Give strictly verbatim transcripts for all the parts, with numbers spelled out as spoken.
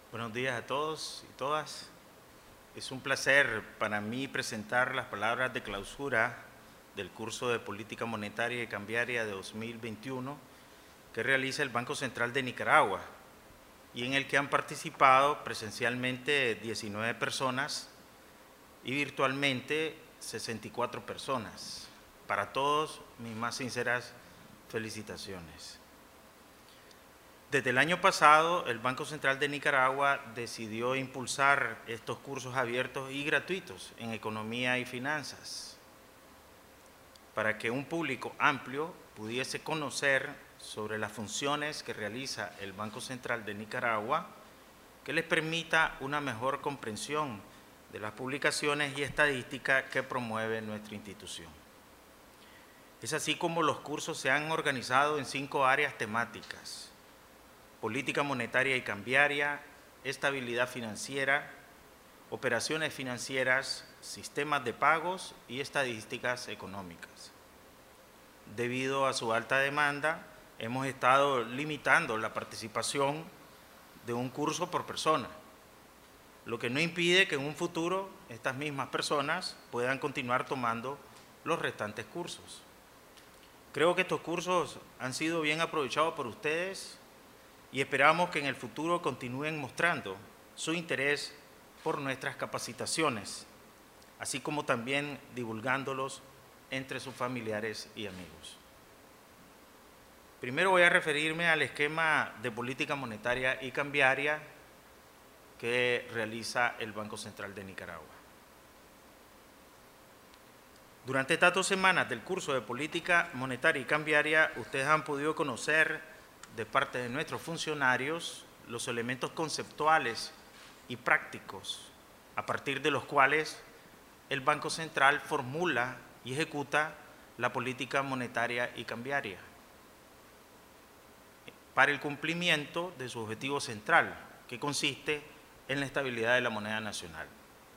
Buenos días a todos y todas. Es un placer para mí presentar las palabras de clausura del curso de Política Monetaria y Cambiaria de dos mil veintiuno que realiza el Banco Central de Nicaragua y en el que han participado presencialmente diecinueve personas y virtualmente sesenta y cuatro personas. Para todos, mis más sinceras felicitaciones. Desde el año pasado, el Banco Central de Nicaragua decidió impulsar estos cursos abiertos y gratuitos en economía y finanzas para que un público amplio pudiese conocer sobre las funciones que realiza el Banco Central de Nicaragua, que les permita una mejor comprensión de las publicaciones y estadísticas que promueve nuestra institución. Es así como los cursos se han organizado en cinco áreas temáticas: política monetaria y cambiaria, estabilidad financiera, operaciones financieras, sistemas de pagos y estadísticas económicas. Debido a su alta demanda, hemos estado limitando la participación de un curso por persona, lo que no impide que en un futuro estas mismas personas puedan continuar tomando los restantes cursos. Creo que estos cursos han sido bien aprovechados por ustedes y esperamos que en el futuro continúen mostrando su interés por nuestras capacitaciones, así como también divulgándolos entre sus familiares y amigos. Primero voy a referirme al esquema de política monetaria y cambiaria que realiza el Banco Central de Nicaragua. Durante estas dos semanas del curso de política monetaria y cambiaria, ustedes han podido conocer de parte de nuestros funcionarios los elementos conceptuales y prácticos a partir de los cuales el Banco Central formula y ejecuta la política monetaria y cambiaria para el cumplimiento de su objetivo central, que consiste en la estabilidad de la moneda nacional.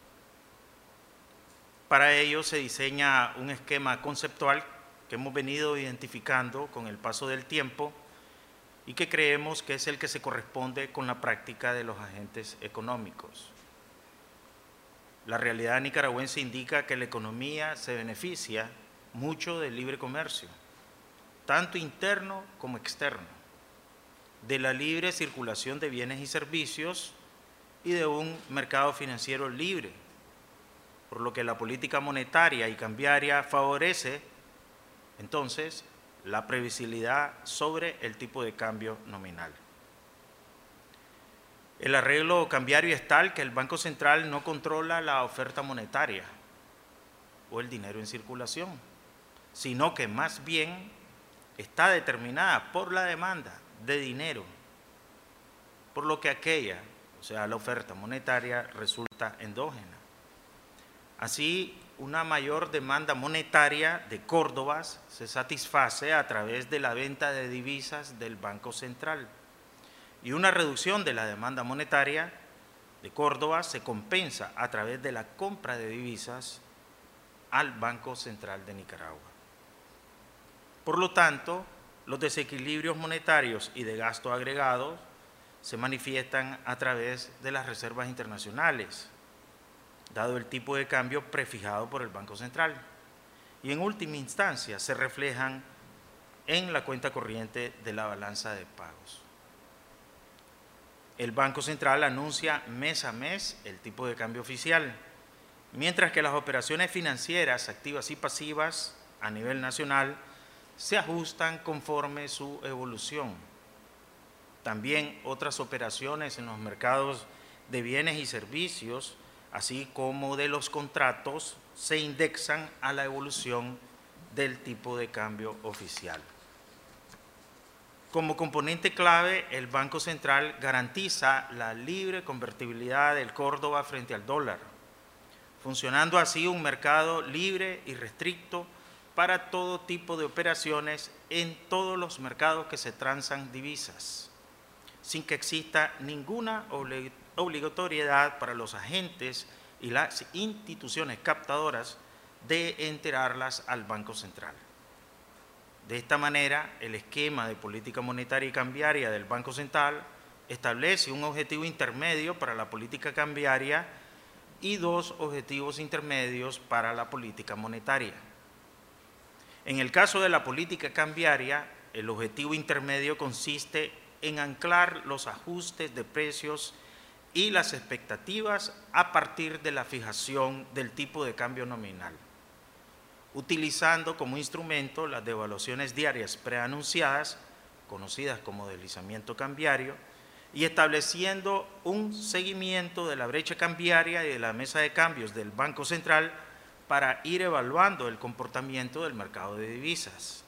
Para ello se diseña un esquema conceptual que hemos venido identificando con el paso del tiempo y que creemos que es el que se corresponde con la práctica de los agentes económicos. La realidad nicaragüense indica que la economía se beneficia mucho del libre comercio, tanto interno como externo, de la libre circulación de bienes y servicios y de un mercado financiero libre, por lo que la política monetaria y cambiaria favorece, entonces, la previsibilidad sobre el tipo de cambio nominal. El arreglo cambiario es tal que el Banco Central no controla la oferta monetaria o el dinero en circulación, sino que más bien está determinada por la demanda de dinero, por lo que aquella, o sea, la oferta monetaria, resulta endógena. Así, una mayor demanda monetaria de córdobas se satisface a través de la venta de divisas del Banco Central y una reducción de la demanda monetaria de córdobas se compensa a través de la compra de divisas al Banco Central de Nicaragua. Por lo tanto, los desequilibrios monetarios y de gasto agregados se manifiestan a través de las reservas internacionales, dado el tipo de cambio prefijado por el Banco Central, y en última instancia se reflejan en la cuenta corriente de la balanza de pagos. El Banco Central anuncia mes a mes el tipo de cambio oficial, mientras que las operaciones financieras activas y pasivas a nivel nacional se ajustan conforme su evolución. También otras operaciones en los mercados de bienes y servicios, así como de los contratos, se indexan a la evolución del tipo de cambio oficial. Como componente clave, el Banco Central garantiza la libre convertibilidad del córdoba frente al dólar, funcionando así un mercado libre y restricto para todo tipo de operaciones en todos los mercados que se transan divisas, sin que exista ninguna obligatoriedad para los agentes y las instituciones captadoras de enterarlas al Banco Central. De esta manera, el esquema de política monetaria y cambiaria del Banco Central establece un objetivo intermedio para la política cambiaria y dos objetivos intermedios para la política monetaria. En el caso de la política cambiaria, el objetivo intermedio consiste en anclar los ajustes de precios y las expectativas a partir de la fijación del tipo de cambio nominal, utilizando como instrumento las devaluaciones diarias preanunciadas, conocidas como deslizamiento cambiario, y estableciendo un seguimiento de la brecha cambiaria y de la mesa de cambios del Banco Central para ir evaluando el comportamiento del mercado de divisas.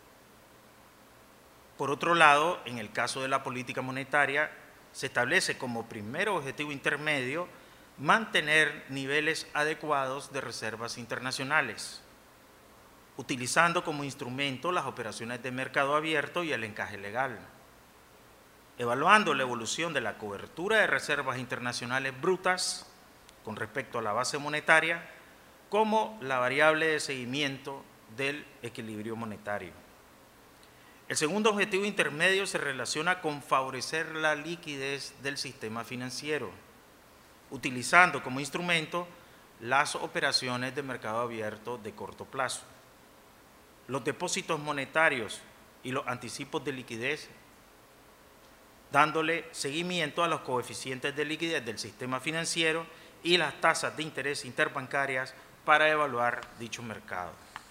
Por otro lado, en el caso de la política monetaria, se establece como primer objetivo intermedio mantener niveles adecuados de reservas internacionales, utilizando como instrumento las operaciones de mercado abierto y el encaje legal, evaluando la evolución de la cobertura de reservas internacionales brutas con respecto a la base monetaria como la variable de seguimiento del equilibrio monetario. El segundo objetivo intermedio se relaciona con favorecer la liquidez del sistema financiero, utilizando como instrumento las operaciones de mercado abierto de corto plazo, los depósitos monetarios y los anticipos de liquidez, dándole seguimiento a los coeficientes de liquidez del sistema financiero y las tasas de interés interbancarias para evaluar dicho mercado.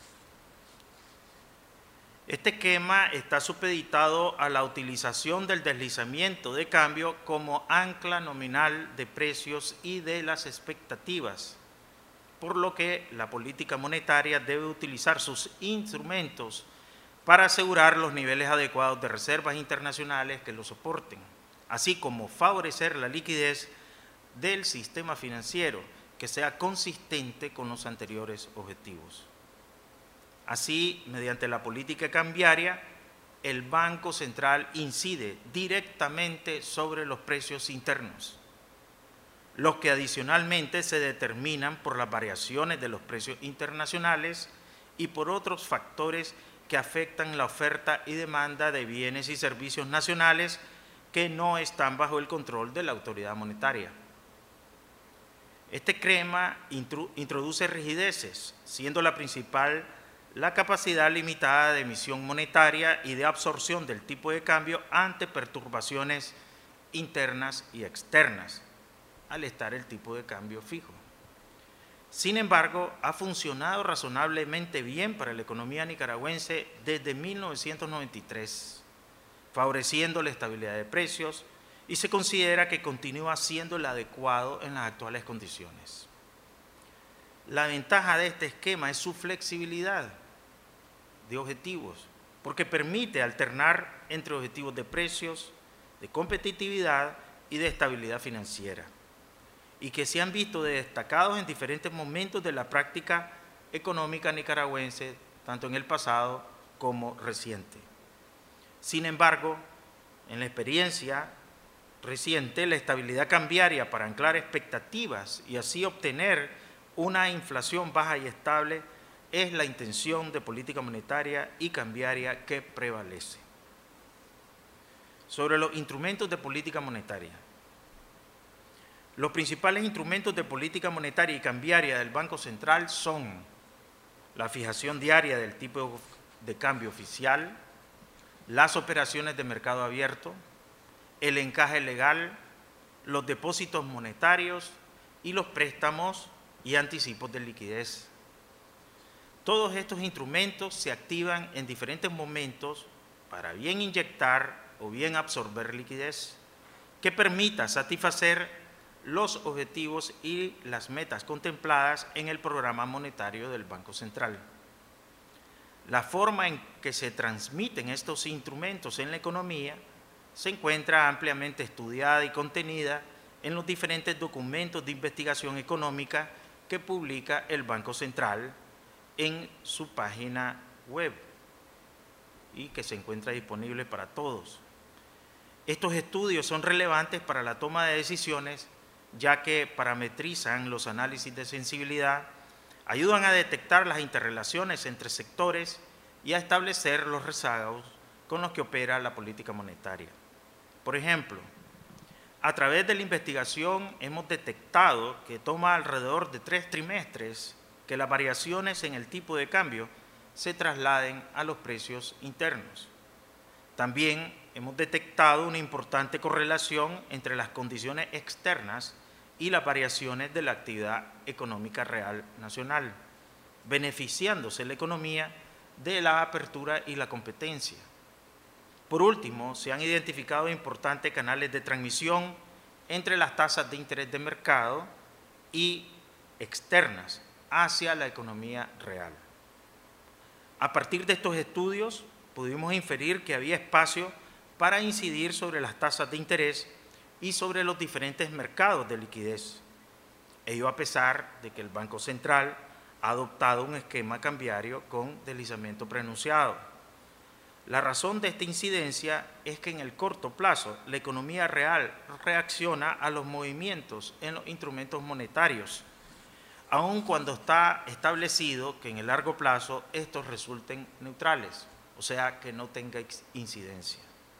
Este esquema está supeditado a la utilización del deslizamiento de cambio como ancla nominal de precios y de las expectativas, por lo que la política monetaria debe utilizar sus instrumentos para asegurar los niveles adecuados de reservas internacionales que lo soporten, así como favorecer la liquidez del sistema financiero que sea consistente con los anteriores objetivos. Así, mediante la política cambiaria, el Banco Central incide directamente sobre los precios internos, los que adicionalmente se determinan por las variaciones de los precios internacionales y por otros factores que afectan la oferta y demanda de bienes y servicios nacionales que no están bajo el control de la autoridad monetaria. Este esquema introduce rigideces, siendo la principal la capacidad limitada de emisión monetaria y de absorción del tipo de cambio ante perturbaciones internas y externas, al estar el tipo de cambio fijo. Sin embargo, ha funcionado razonablemente bien para la economía nicaragüense desde mil novecientos noventa y tres, favoreciendo la estabilidad de precios, y se considera que continúa siendo el adecuado en las actuales condiciones. La ventaja de este esquema es su flexibilidad de objetivos, porque permite alternar entre objetivos de precios, de competitividad y de estabilidad financiera, y que se han visto destacados en diferentes momentos de la práctica económica nicaragüense, tanto en el pasado como reciente. Sin embargo, en la experiencia reciente, la estabilidad cambiaria para anclar expectativas y así obtener una inflación baja y estable es la intención de política monetaria y cambiaria que prevalece. Sobre los instrumentos de política monetaria. Los principales instrumentos de política monetaria y cambiaria del Banco Central son la fijación diaria del tipo de cambio oficial, las operaciones de mercado abierto, el encaje legal, los depósitos monetarios y los préstamos y anticipos de liquidez. Todos estos instrumentos se activan en diferentes momentos para bien inyectar o bien absorber liquidez que permita satisfacer los objetivos y las metas contempladas en el programa monetario del Banco Central. La forma en que se transmiten estos instrumentos en la economía se encuentra ampliamente estudiada y contenida en los diferentes documentos de investigación económica que publica el Banco Central en su página web y que se encuentra disponible para todos. Estos estudios son relevantes para la toma de decisiones, ya que parametrizan los análisis de sensibilidad, ayudan a detectar las interrelaciones entre sectores y a establecer los rezagos con los que opera la política monetaria. Por ejemplo, a través de la investigación hemos detectado que toma alrededor de tres trimestres que las variaciones en el tipo de cambio se trasladen a los precios internos. También hemos detectado una importante correlación entre las condiciones externas y las variaciones de la actividad económica real nacional, beneficiándose la economía de la apertura y la competencia. Por último, se han identificado importantes canales de transmisión entre las tasas de interés de mercado y externas hacia la economía real. A partir de estos estudios, pudimos inferir que había espacio para incidir sobre las tasas de interés y sobre los diferentes mercados de liquidez. Ello a pesar de que el Banco Central ha adoptado un esquema cambiario con deslizamiento preanunciado. La razón de esta incidencia es que en el corto plazo la economía real reacciona a los movimientos en los instrumentos monetarios, aun cuando está establecido que en el largo plazo estos resulten neutrales, o sea, que no tenga incidencia.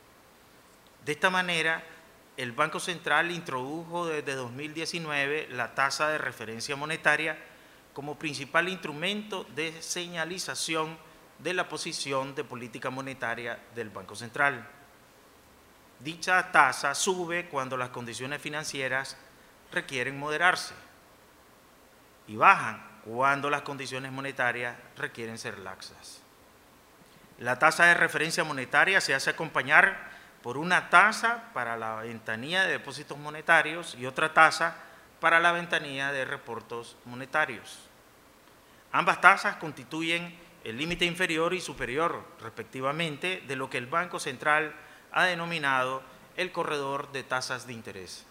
De esta manera, el Banco Central introdujo desde dos mil diecinueve la tasa de referencia monetaria como principal instrumento de señalización de la posición de política monetaria del Banco Central. Dicha tasa sube cuando las condiciones financieras requieren moderarse y bajan cuando las condiciones monetarias requieren ser laxas. La tasa de referencia monetaria se hace acompañar por una tasa para la ventanilla de depósitos monetarios y otra tasa para la ventanilla de reportos monetarios. Ambas tasas constituyen el límite inferior y superior, respectivamente, de lo que el Banco Central ha denominado el corredor de tasas de interés.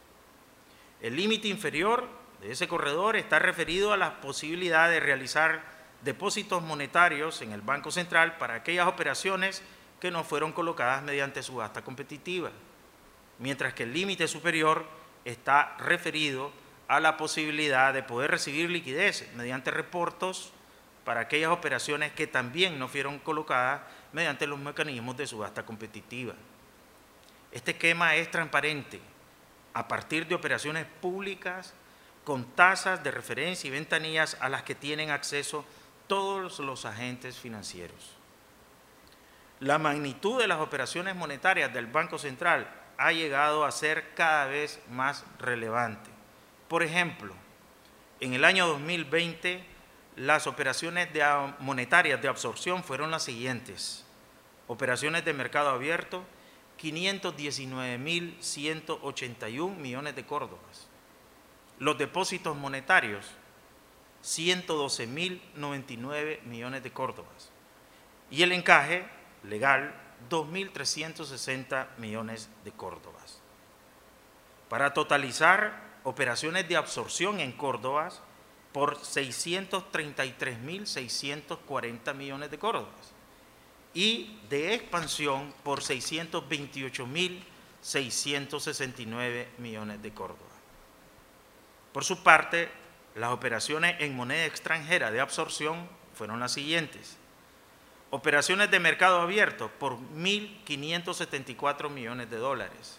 El límite inferior de ese corredor está referido a la posibilidad de realizar depósitos monetarios en el Banco Central para aquellas operaciones que no fueron colocadas mediante subasta competitiva, mientras que el límite superior está referido a la posibilidad de poder recibir liquidez mediante reportos para aquellas operaciones que también no fueron colocadas mediante los mecanismos de subasta competitiva. Este esquema es transparente a partir de operaciones públicas con tasas de referencia y ventanillas a las que tienen acceso todos los agentes financieros. La magnitud de las operaciones monetarias del Banco Central ha llegado a ser cada vez más relevante. Por ejemplo, en el año dos mil veinte, las operaciones de monetarias de absorción fueron las siguientes. Operaciones de mercado abierto, quinientos diecinueve mil ciento ochenta y un millones de córdobas. Los depósitos monetarios, ciento doce mil noventa y nueve millones de córdobas. Y el encaje legal, dos mil trescientos sesenta millones de córdobas. Para totalizar operaciones de absorción en córdobas por seiscientos treinta y tres mil seiscientos cuarenta millones de córdobas y de expansión por seiscientos veintiocho mil seiscientos sesenta y nueve millones de córdobas. Por su parte, las operaciones en moneda extranjera de absorción fueron las siguientes. Operaciones de mercado abierto por mil quinientos setenta y cuatro millones de dólares.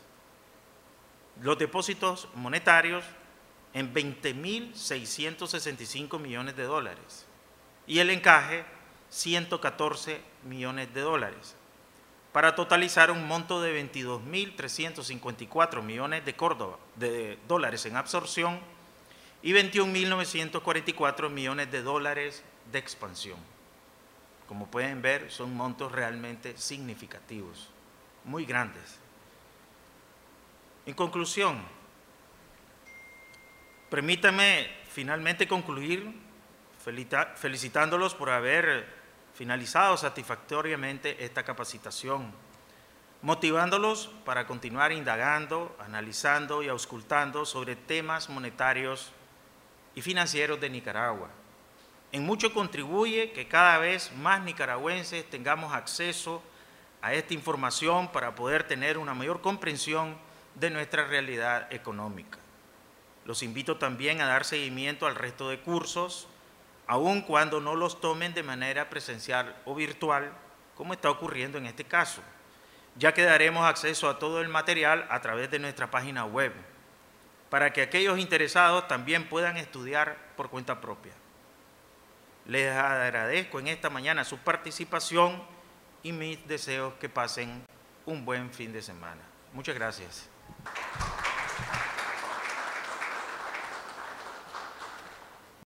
Los depósitos monetarios en veinte mil seiscientos sesenta y cinco millones de dólares. Y el encaje, ciento catorce millones de dólares. Para totalizar un monto de veintidós mil trescientos cincuenta y cuatro millones de, Córdoba, de dólares en absorción y veintiún mil novecientos cuarenta y cuatro millones de dólares de expansión. Como pueden ver, son montos realmente significativos, muy grandes. En conclusión, permítanme finalmente concluir felicitándolos por haber finalizado satisfactoriamente esta capacitación, motivándolos para continuar indagando, analizando y auscultando sobre temas monetarios y financieros de Nicaragua. En mucho contribuye que cada vez más nicaragüenses tengamos acceso a esta información para poder tener una mayor comprensión de nuestra realidad económica. Los invito también a dar seguimiento al resto de cursos, aun cuando no los tomen de manera presencial o virtual, como está ocurriendo en este caso. ya que daremos acceso a todo el material a través de nuestra página web, para que aquellos interesados también puedan estudiar por cuenta propia. Les agradezco en esta mañana su participación y mis deseos que pasen un buen fin de semana. Muchas gracias.